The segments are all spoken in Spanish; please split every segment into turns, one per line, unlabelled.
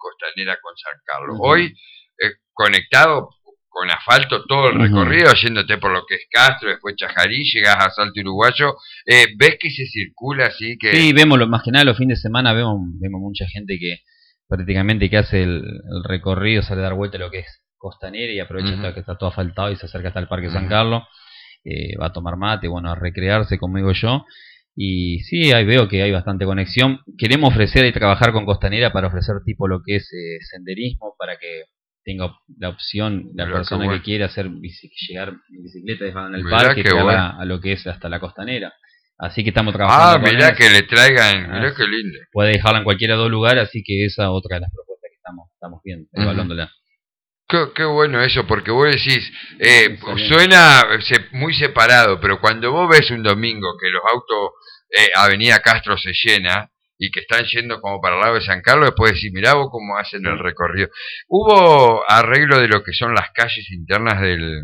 Costanera con San Carlos. Hoy, conectado con asfalto todo el recorrido, yéndote por lo que es Castro, después Chajarí, llegás a Salto Uruguayo, ves que se circula así que...
Sí, vemos, más que nada los fines de semana vemos mucha gente que prácticamente que hace el recorrido, sale a dar vuelta a lo que es Costanera y aprovecha hasta que está todo asfaltado y se acerca hasta el Parque San Carlos, va a tomar mate, bueno, a recrearse, como digo yo. Y sí, ahí veo que hay bastante conexión. Queremos ofrecer y trabajar con Costanera para ofrecer tipo lo que es senderismo, para que tenga la opción la persona que quiere hacer llegar en bicicleta en el parque, que a lo que es hasta la Costanera. Así que estamos trabajando.
Mirá que le traigan, mirá qué lindo.
Puede dejarla en cualquiera de los lugares, así que esa es otra de las propuestas que estamos viendo, evaluándola.
Qué bueno eso, porque vos decís, suena muy separado, pero cuando vos ves un domingo que los autos, Avenida Castro se llena, y que están yendo como para el lado de San Carlos, después decir, mirá vos cómo hacen el recorrido. ¿Hubo arreglo de lo que son las calles internas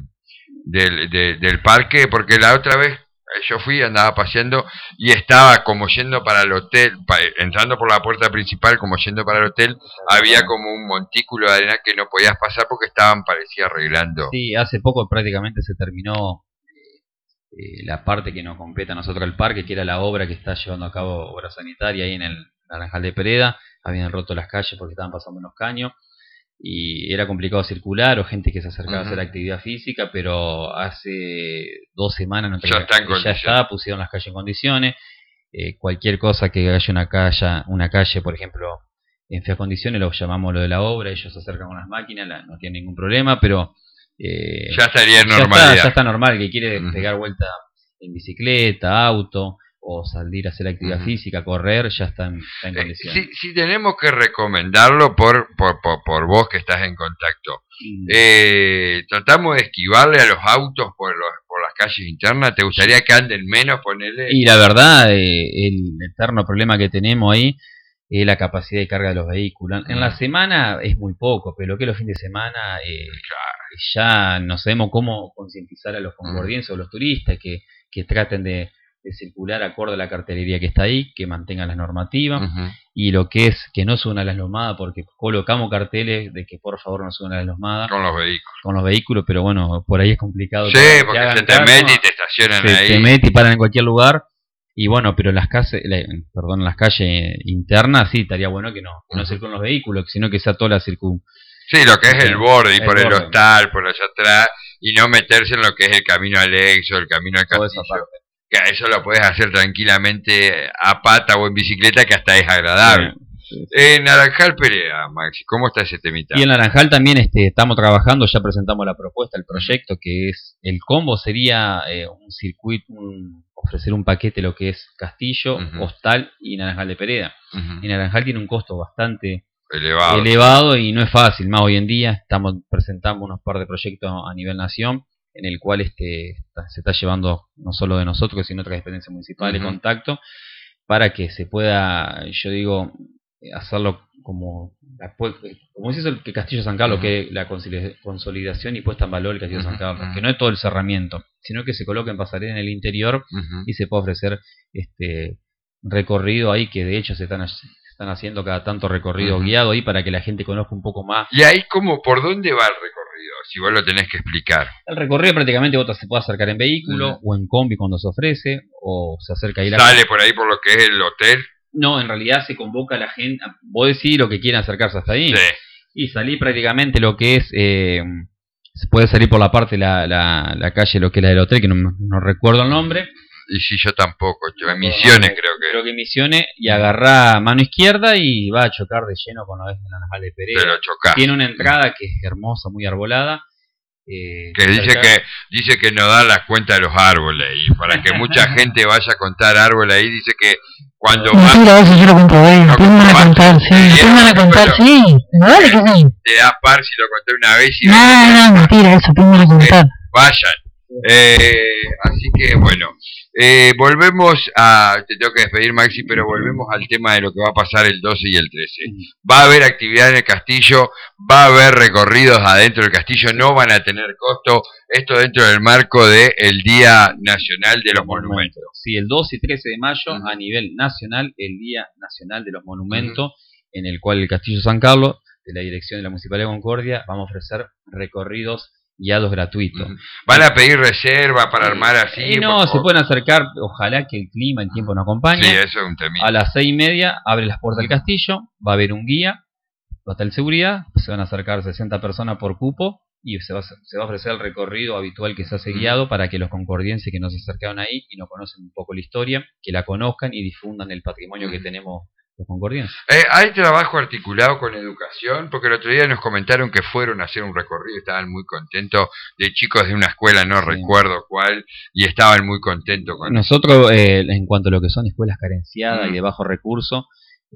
del parque? Porque la otra vez yo fui, andaba paseando y estaba como yendo para el hotel, entrando por la puerta principal, como yendo para el hotel, había como un montículo de arena que no podías pasar porque parecía arreglando.
Sí, hace poco prácticamente se terminó la parte que nos compete a nosotros el parque, que era la obra que está llevando a cabo Obra Sanitaria ahí en el Naranjal de Pereda. Habían roto las calles porque estaban pasando unos caños y era complicado circular o gente que se acercaba a hacer actividad física, pero hace 2 semanas ya está, pusieron las calles en condiciones. Cualquier cosa que haya una calle, por ejemplo, en feas condiciones, lo llamamos lo de la obra, ellos se acercan con las máquinas, no tienen ningún problema, pero
ya estaría en normalidad.
Ya está normal, que quiere pegar vuelta en bicicleta, auto, o salir a hacer actividad física, correr, ya está en condiciones.
Si tenemos que recomendarlo por vos que estás en contacto, tratamos de esquivarle a los autos por las calles internas. ¿Te gustaría que anden menos, ponerle?
Y la verdad, el eterno problema que tenemos ahí es la capacidad de carga de los vehículos. En la semana es muy poco, pero que los fines de semana ya no sabemos cómo concientizar a los concordienses o los turistas que traten de circular acorde a la cartelería que está ahí, que mantengan las normativas, y lo que es que no suban a las lomadas, porque colocamos carteles de que por favor no suban a las lomadas
con los vehículos,
pero bueno, por ahí es complicado.
Sí, porque se te mete y te estacionan ahí.
Se mete y paran en cualquier lugar. Y bueno, pero las calles internas sí, estaría bueno que no circulen los vehículos, sino que sea toda la
Sí, lo que es el borde, y por el hostal, por allá atrás, y no meterse en lo que es el camino al Exo, el camino al Castillo. Que eso lo puedes hacer tranquilamente a pata o en bicicleta, que hasta es agradable. Naranjal Pereda, Maxi, ¿cómo está ese temita?
Y en Naranjal también estamos trabajando, ya presentamos la propuesta, el proyecto, que es el combo sería un circuito, ofrecer un paquete lo que es Castillo, Hostal y Naranjal de Pereda. Y Naranjal tiene un costo bastante elevado y no es fácil, más hoy en día. Presentamos unos par de proyectos a nivel nación, en el cual se está llevando no solo de nosotros, sino otras dependencias municipales de contacto, para que se pueda, yo digo, hacerlo como se hizo el Castillo San Carlos, que la consolidación y puesta en valor el Castillo San Carlos, que no es todo el cerramiento, sino que se coloca en pasarela en el interior y se puede ofrecer recorrido ahí, que de hecho se están haciendo cada tanto recorrido guiado ahí para que la gente conozca un poco más.
¿Y ahí por dónde va el recorrido? Si vos lo tenés que explicar.
El recorrido prácticamente vos se puede acercar en vehículo o en combi cuando se ofrece, o se acerca ahí
¿Sale por ahí por lo que es el hotel?
No, en realidad se convoca a la gente, vos decís lo que quieren acercarse hasta ahí.
Sí.
Y salí prácticamente lo que es, se puede salir por la parte, la calle, lo que es la del hotel, que no recuerdo el nombre.
Y si yo tampoco, Misiones creo que
Misiones, y agarrá mano izquierda y va a chocar de lleno con la vez de la Naranjal de Pereda.
Pero chocás.
Tiene una entrada que es hermosa, muy arbolada.
Que dice que no da la cuenta de los árboles, y para que mucha gente vaya a contar árboles ahí, dice que cuando vas...
Mentira, eso yo lo comprobé, no van a contar, sí, van a contar, sí, no vale que sí.
Te da par si lo conté una vez y...
No, mentira, eso van a contar.
Vayan. Así que bueno, volvemos te tengo que despedir, Maxi, pero volvemos al tema de lo que va a pasar el 12 y el 13. Va a haber actividad en el castillo, va a haber recorridos adentro del castillo, no van a tener costo, esto dentro del marco del Día Nacional de los Monumentos.
Sí, el 12 y 13 de mayo a nivel nacional, el Día Nacional de los Monumentos, en el cual el Castillo San Carlos de la dirección de la Municipalidad de Concordia, vamos a ofrecer recorridos guiados gratuitos.
¿Van a pedir reserva para armar así?
No, se pueden acercar, ojalá que el clima, el tiempo nos acompañe.
Sí, eso es un temita.
A las 6:30 abre las puertas del castillo, va a haber un guía, va a estar el seguridad, se van a acercar 60 personas por cupo y se va a ofrecer el recorrido habitual que se hace guiado para que los concordienses que no se acercaron ahí y no conocen un poco la historia, que la conozcan y difundan el patrimonio que tenemos los concordienses.
¿Hay trabajo articulado con educación? Porque el otro día nos comentaron que fueron a hacer un recorrido, estaban muy contentos, de chicos de una escuela, no recuerdo cuál, y estaban muy contentos con
nosotros, en cuanto a lo que son escuelas carenciadas y de bajo recurso,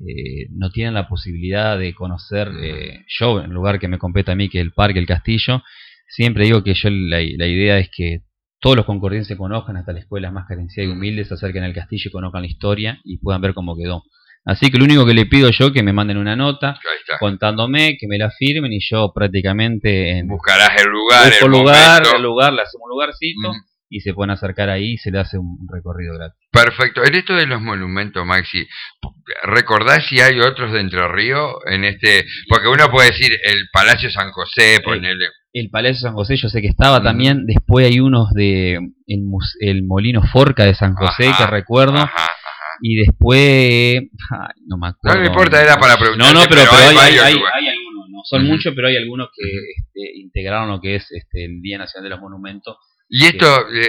no tienen la posibilidad de conocer, yo, en el lugar que me compete a mí, que es el parque, el castillo, siempre digo que yo la idea es que todos los concordienses conozcan, hasta las escuelas más carenciadas y humildes, se acerquen al castillo y conozcan la historia y puedan ver cómo quedó. Así que lo único que le pido yo es que me manden una nota contándome, que me la firmen y yo prácticamente
buscarás el lugar,
el lugar, le hacemos un lugarcito y se pueden acercar ahí y se le hace un recorrido gratis.
Perfecto. En esto de los monumentos, Maxi, ¿recordás si hay otros de Entre Ríos en este? Porque uno puede decir el Palacio San José, ponele.
El Palacio San José yo sé que estaba también, después hay unos de el Molino Forca de San José, que recuerdo. Y después, no me acuerdo.
No me importa, era para preguntar.
No, pero hay algunos, no son muchos, pero hay algunos que integraron lo que es el Día Nacional de los Monumentos.
Y esto,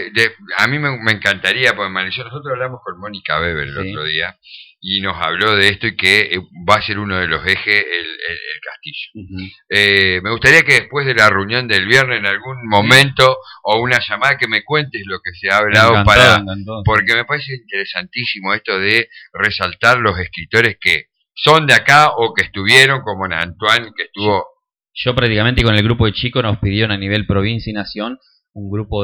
a mí me encantaría, porque nosotros hablamos con Mónica Weber el otro día, y nos habló de esto y que va a ser uno de los ejes el castillo. Me gustaría que después de la reunión del viernes, en algún momento, o una llamada, que me cuentes lo que se ha hablado, porque me parece interesantísimo esto de resaltar los escritores que son de acá o que estuvieron, como Antoine, que estuvo...
Yo prácticamente con el grupo de chicos nos pidieron a nivel provincia y nación un grupo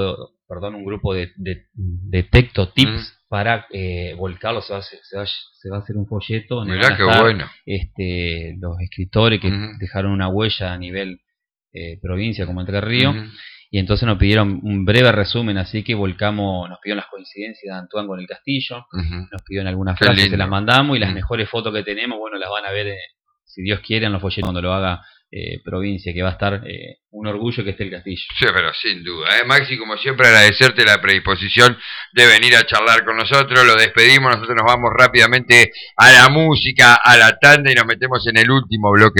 de texto tips para volcarlo. Se va a hacer un folleto donde
mirá, qué bueno.
Los escritores que dejaron una huella a nivel provincia como Entre Ríos, y entonces nos pidieron un breve resumen, así que nos pidieron las coincidencias de Antoine con el castillo, nos pidieron algunas frases, se las mandamos, y las mejores fotos que tenemos, bueno, las van a ver si Dios quiere en los folletos cuando lo haga provincia, que va a estar un orgullo que esté el castillo.
Sí, pero sin duda. Maxi, como siempre, agradecerte la predisposición de venir a charlar con nosotros. Lo despedimos, nosotros nos vamos rápidamente a la música, a la tanda, y nos metemos en el último bloque.